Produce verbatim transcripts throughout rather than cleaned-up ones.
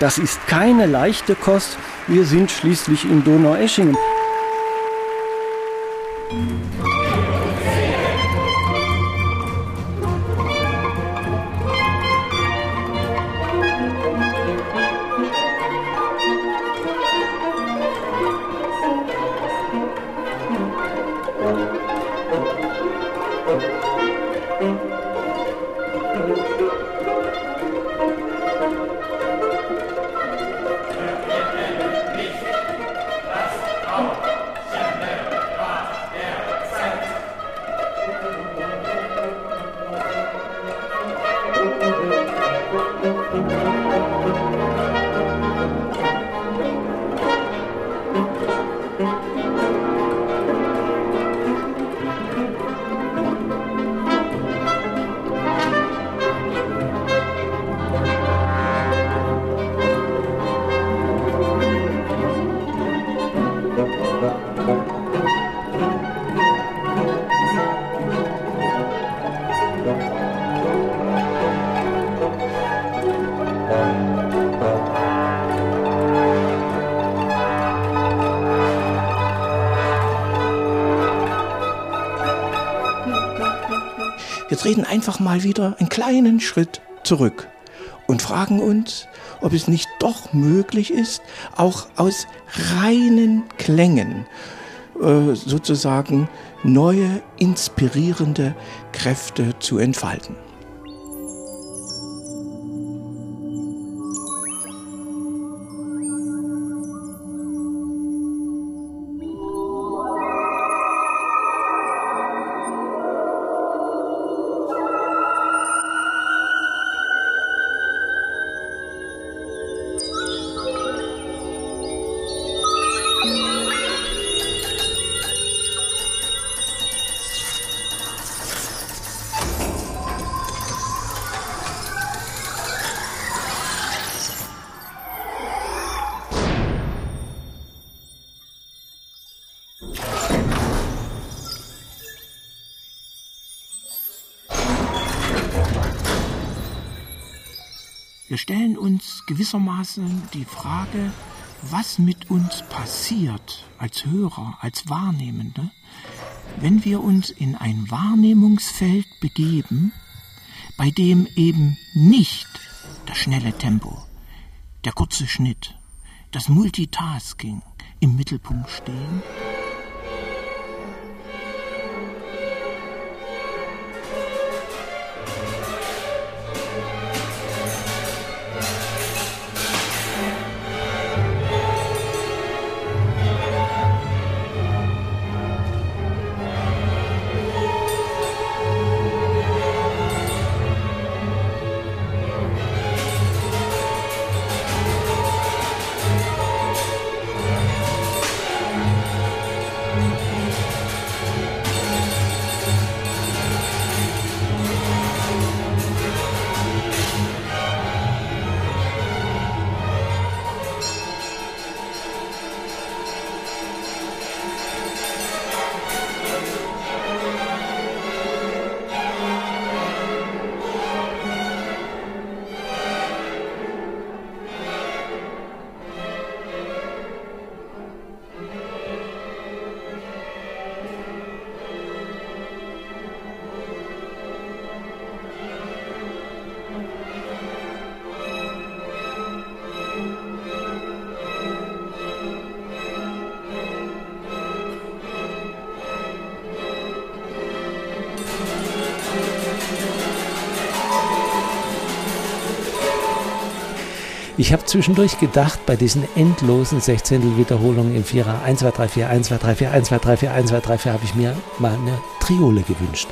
Das ist keine leichte Kost. Wir sind schließlich in Donaueschingen. Wir treten einfach mal wieder einen kleinen Schritt zurück und fragen uns, ob es nicht doch möglich ist, auch aus reinen Klängen äh, sozusagen neue, inspirierende Kräfte zu entfalten. Wir stellen uns gewissermaßen die Frage, was mit uns passiert als Hörer, als Wahrnehmende, wenn wir uns in ein Wahrnehmungsfeld begeben, bei dem eben nicht das schnelle Tempo, der kurze Schnitt, das Multitasking im Mittelpunkt stehen, Ich habe zwischendurch gedacht, bei diesen endlosen Sechzehntelwiederholungen im Vierer, eins, zwei, drei, vier, eins, zwei, drei, vier, eins, zwei, drei, vier, eins, zwei, drei, vier, habe ich mir mal eine Triole gewünscht.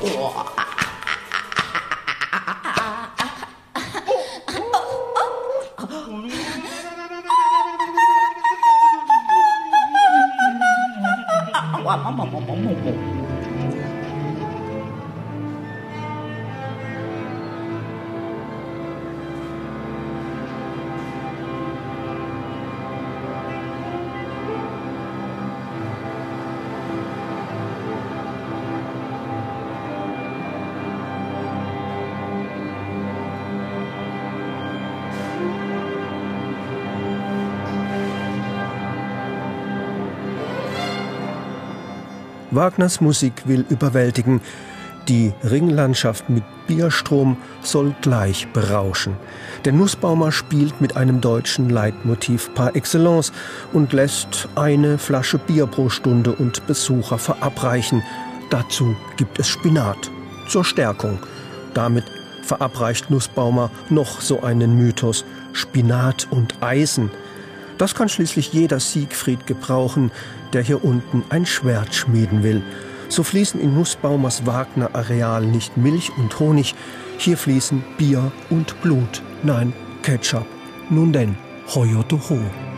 Wagners Musik will überwältigen. Die Ringlandschaft mit Bierstrom soll gleich berauschen. Der Nussbaumer spielt mit einem deutschen Leitmotiv par excellence und lässt eine Flasche Bier pro Stunde und Besucher verabreichen. Dazu gibt es Spinat zur Stärkung. Damit verabreicht Nussbaumer noch so einen Mythos: Spinat und Eisen. Das kann schließlich jeder Siegfried gebrauchen, der hier unten ein Schwert schmieden will. So fließen in Nussbaumers Wagner-Areal nicht Milch und Honig, hier fließen Bier und Blut, nein, Ketchup. Nun denn, Hoyotoho.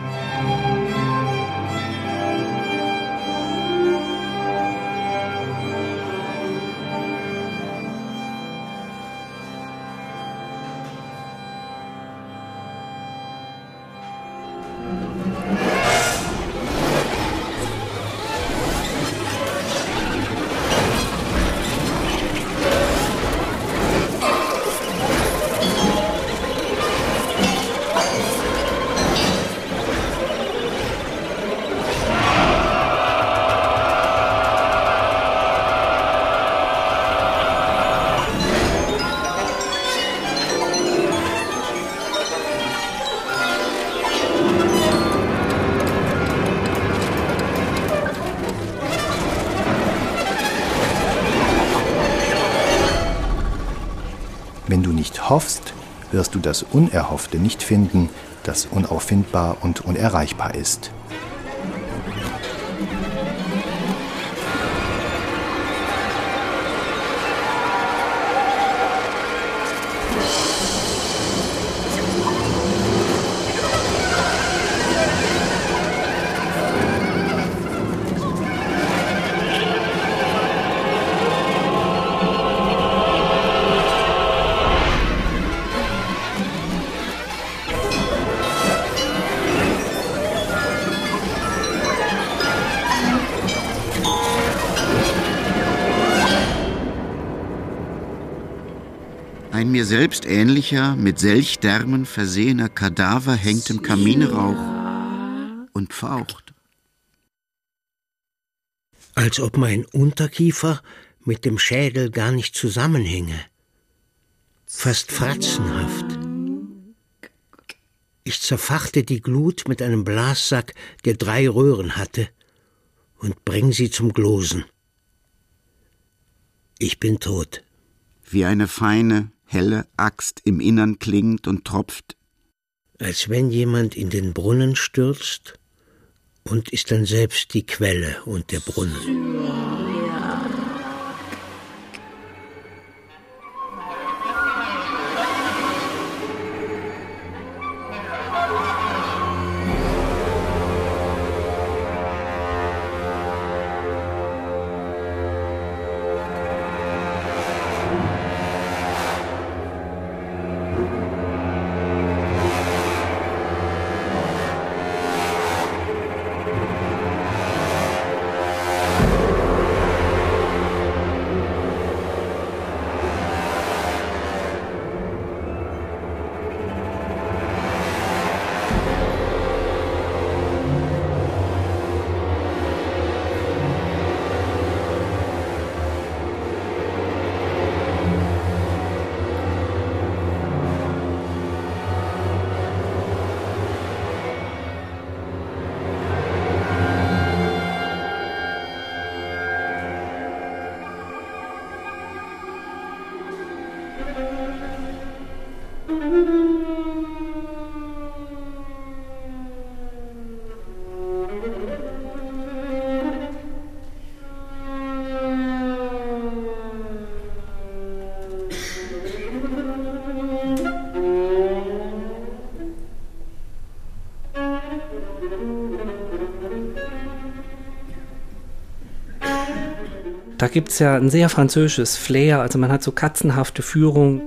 Wenn du nicht hoffst, wirst du das Unerhoffte nicht finden, das unauffindbar und unerreichbar ist. Ein mir selbst ähnlicher, mit Selchdärmen versehener Kadaver hängt im Kaminrauch und pfaucht. Als ob mein Unterkiefer mit dem Schädel gar nicht zusammenhänge. Fast fratzenhaft. Ich zerfachte die Glut mit einem Blassack, der drei Röhren hatte, und bring sie zum Glosen. Ich bin tot. Wie eine feine, helle Axt im Innern klingt und tropft. Als wenn jemand in den Brunnen stürzt und ist dann selbst die Quelle und der Brunnen. Da gibt es ja ein sehr französisches Flair, also man hat so katzenhafte Führung.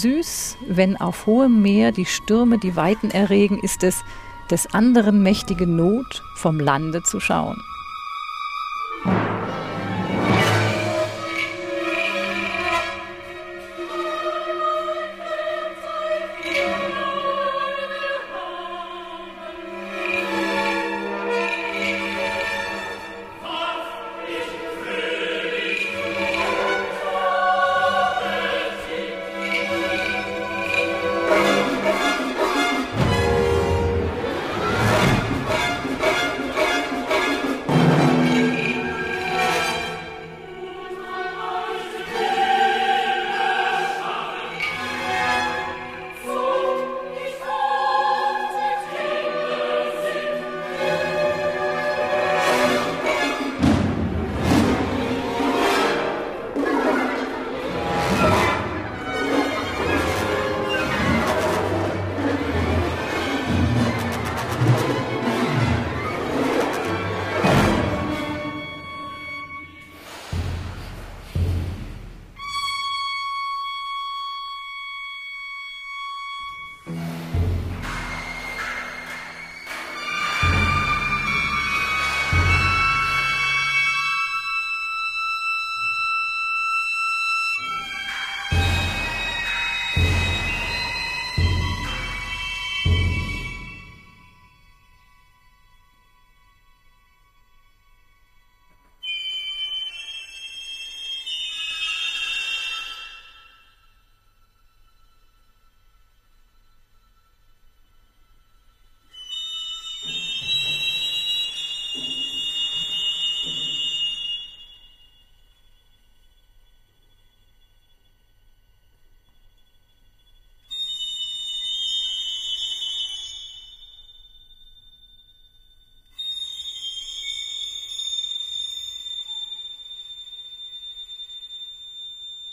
Süß, wenn auf hohem Meer die Stürme die Weiten erregen, ist es, des anderen mächtige Not vom Lande zu schauen.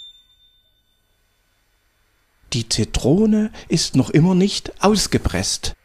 Die Zitrone ist noch immer nicht ausgepresst.